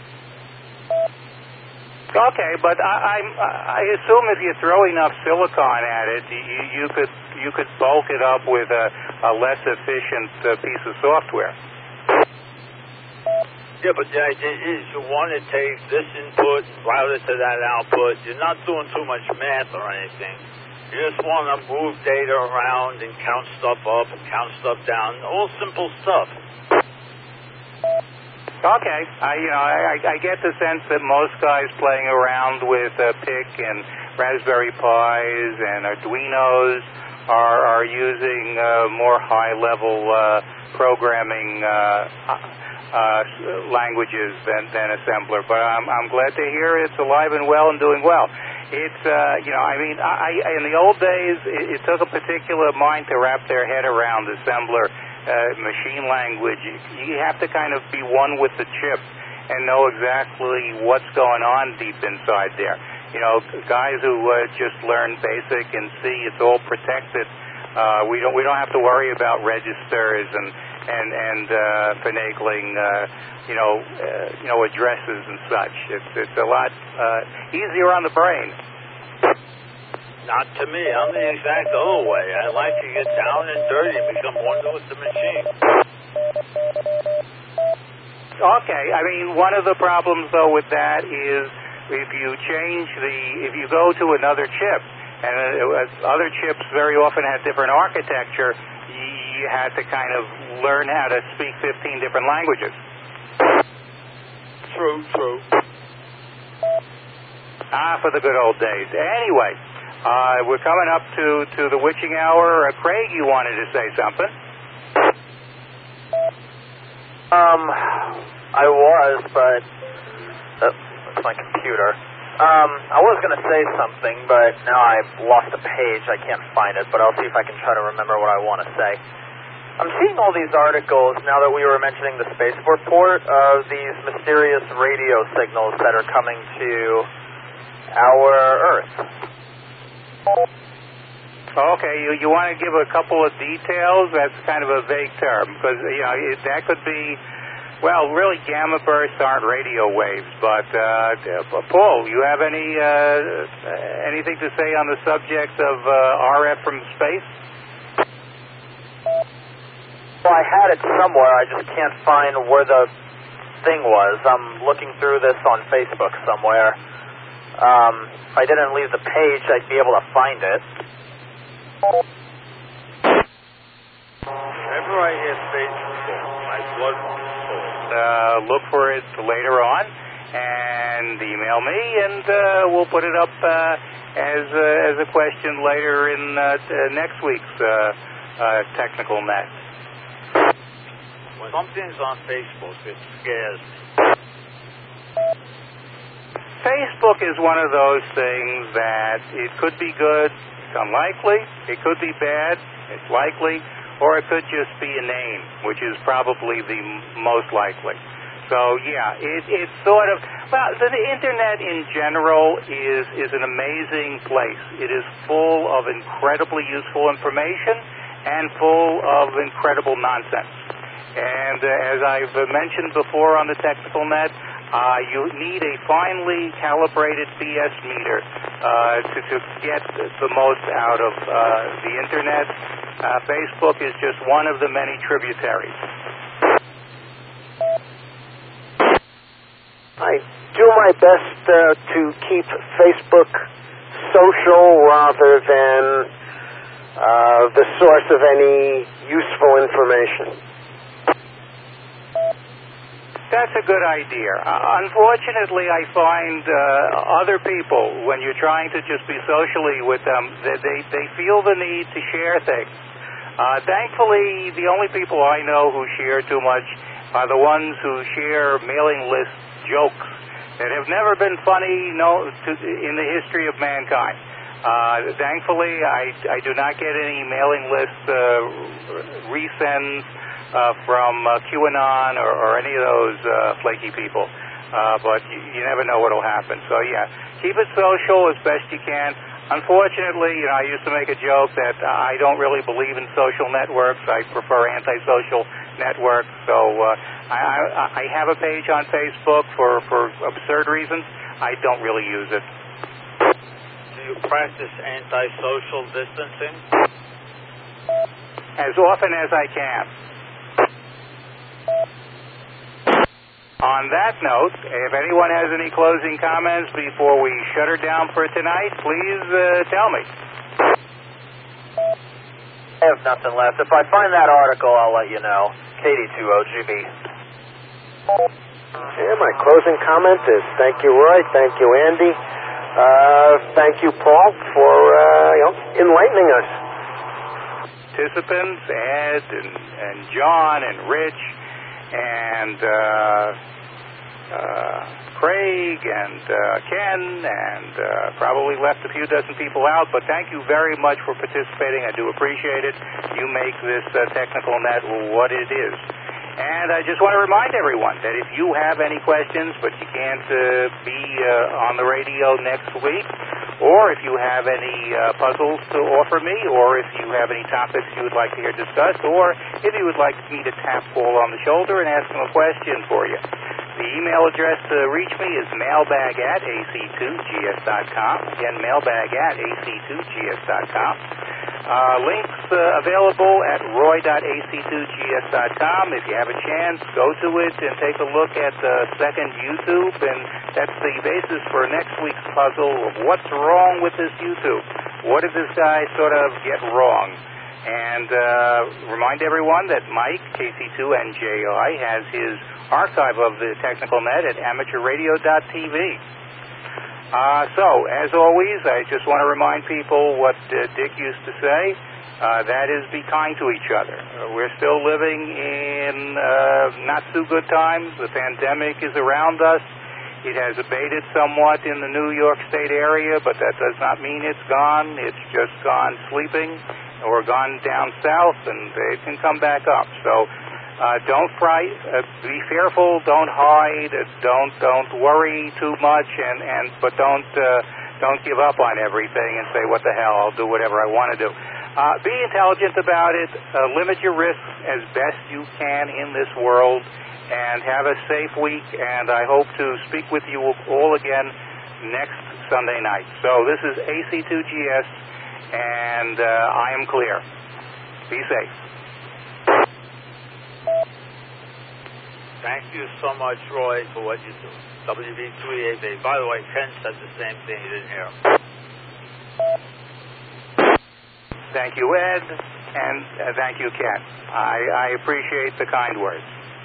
Okay, but I, I'm, I assume if you throw enough silicon at it, you, you could you could bulk it up with a, a less efficient uh, piece of software. Yeah, but the idea is you want to take this input, route it to that output. You're not doing too much math or anything. You just want to move data around and count stuff up and count stuff down. All simple stuff. Okay, I you know I, I get the sense that most guys playing around with uh, P I C and Raspberry Pis and Arduinos are are using uh, more high-level uh, programming uh, uh, languages than than assembler. But I'm I'm glad to hear it's alive and well and doing well. It's uh, you know I mean I, in the old days it, it took a particular mind to wrap their head around assembler. Uh, machine language. You have to kind of be one with the chip and know exactly what's going on deep inside there. You know, guys who uh, just learn BASIC and C, it's all protected. Uh, we don't we don't have to worry about registers and and and uh, finagling. Uh, you know, uh, you know addresses and such. It's it's a lot uh, easier on the brain. Not to me. I'm the exact other way. I like to get down and dirty and become one with the machine. Okay. I mean, one of the problems, though, with that is if you change the, if you go to another chip, and uh, other chips very often have different architecture, you have to kind of learn how to speak fifteen different languages. True, true. Ah, for the good old days. Anyway. Uh, we're coming up to, to the witching hour. Uh, Craig, you wanted to say something? Um, I was, but uh, that's my computer. Um, I was going to say something, but now I've lost a page. I can't find it, but I'll see if I can try to remember what I want to say. I'm seeing all these articles, now that we were mentioning the spaceport port, of these mysterious radio signals that are coming to our Earth. Okay, you, you want to give a couple of details? That's kind of a vague term, because you know it, that could be, well, really gamma bursts aren't radio waves. But uh, Paul, you have any uh, anything to say on the subject of uh, R F from space? Well, I had it somewhere. I just can't find where the thing was. I'm looking through this on Facebook somewhere. Um, if I didn't leave the page, I'd be able to find it. Whenever I hear space before, my blood runs cold. Uh, look for it later on and email me, and uh, we'll put it up uh, as, uh, as a question later in uh, next week's uh, uh, Technical Net. When something's on Facebook, it scares me. Facebook is one of those things that it could be good, it's unlikely, it could be bad, it's likely, or it could just be a name, which is probably the most likely. So, yeah, it, it's sort of, well, the, the Internet in general is, is an amazing place. It is full of incredibly useful information and full of incredible nonsense. And uh, as I've mentioned before on the Technical Net, Uh, you need a finely calibrated B S meter uh, to, to get the most out of uh, the Internet. Uh, Facebook is just one of the many tributaries. I do my best uh, to keep Facebook social rather than uh, the source of any useful information. That's a good idea. Uh, unfortunately, I find uh, other people, when you're trying to just be socially with them, they, they, they feel the need to share things. Uh, thankfully, the only people I know who share too much are the ones who share mailing list jokes that have never been funny no, to, in the history of mankind. Uh, thankfully, I, I do not get any mailing list uh, resends Uh, from uh, QAnon or, or any of those uh, flaky people. uh, but you, you never know what will happen. So, yeah, keep it social as best you can. Unfortunately, you know, I used to make a joke that I don't really believe in social networks. I prefer antisocial networks. So uh, I, I, I have a page on Facebook for, for absurd reasons. I don't really use it. Do you practice antisocial distancing? As often as I can. On that note, if anyone has any closing comments before we shut her down for tonight, please uh, tell me. I have nothing left. If I find that article, I'll let you know. K D two O G B. Yeah, my closing comment is thank you, Roy. Thank you, Andy. Uh, thank you, Paul, for uh, you know, enlightening us. Participants, Ed and, and John and Rich and uh, uh, Craig and uh, Ken and uh, probably left a few dozen people out, but thank you very much for participating. I do appreciate it. You make this uh, technical net what it is. And I just want to remind everyone that if you have any questions but you can't uh, be uh, on the radio next week, or if you have any uh, puzzles to offer me, or if you have any topics you would like to hear discussed, or if you would like me to tap Paul on the shoulder and ask him a question for you, the email address to reach me is mailbag at A C two G S dot com. Again, mailbag at A C two G S dot com. Uh, links uh, available at roy dot A C two G S dot com. If you have a chance, go to it and take a look at the second YouTube, and that's the basis for next week's puzzle of what's wrong with this YouTube. What did this guy sort of get wrong? And uh, remind everyone that Mike, K C two N J I, has his archive of the Technical Net at amateur radio dot T V. Uh, so, as always, I just want to remind people what uh, Dick used to say. Uh, that is, be kind to each other. Uh, we're still living in uh, not-so-good times. The pandemic is around us. It has abated somewhat in the New York State area, but that does not mean it's gone. It's just gone sleeping or gone down south, and it can come back up. So, Uh, don't fright. Uh, be fearful. Don't hide. Uh, don't don't worry too much. And, and but don't uh, don't give up on everything and say, what the hell? I'll do whatever I want to do. Uh, be intelligent about it. Uh, limit your risks as best you can in this world. And have a safe week. And I hope to speak with you all again next Sunday night. So this is A C two G S, and uh, I am clear. Be safe. Thank you so much, Roy, for what you do. W B two E A B. By the way, Ken said the same thing. He didn't hear him. Thank you, Ed, and uh, thank you, Ken. I, I appreciate the kind words.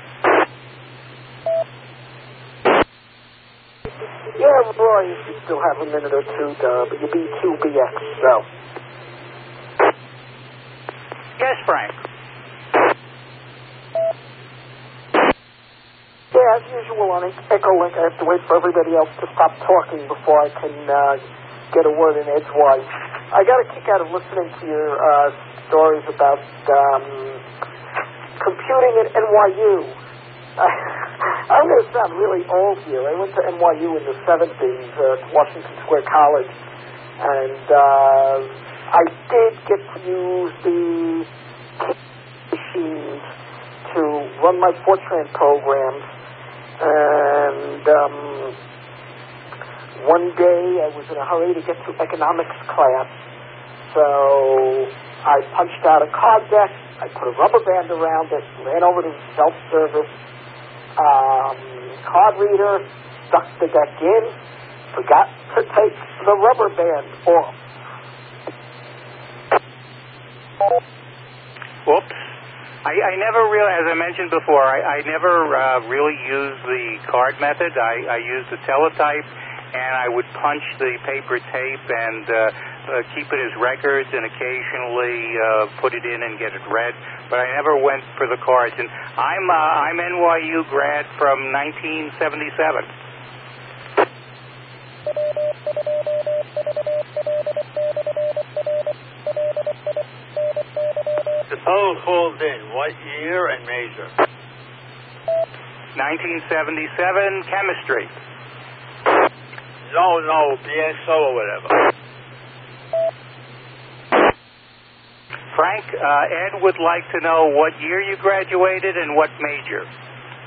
Yeah, Roy, if you still have a minute or two, W B two B X, so. Yes, Frank. Yeah, as usual on Echo Link, I have to wait for everybody else to stop talking before I can uh, get a word in edgewise. I got a kick out of listening to your uh, stories about um, computing at N Y U. I, I'm going to sound really old here. I went to N Y U in the seventies uh, at Washington Square College, and uh, I did get to use the machines to run my Fortran programs. And um, one day I was in a hurry to get to economics class, so I punched out a card deck, I put a rubber band around it, ran over to the self-service um, card reader, stuck the deck in, forgot to take the rubber band off. Whoops. I, I never really, as I mentioned before, I, I never uh, really used the card method. I, I used the teletype, and I would punch the paper tape and uh, uh, keep it as records and occasionally uh, put it in and get it read. But I never went for the cards. And I'm uh, I'm N Y U grad from nineteen seventy-seven. The phone called in. What year and major? nineteen seventy-seven, chemistry. No, no, B S O or whatever. Frank, uh, Ed would like to know what year you graduated and what major.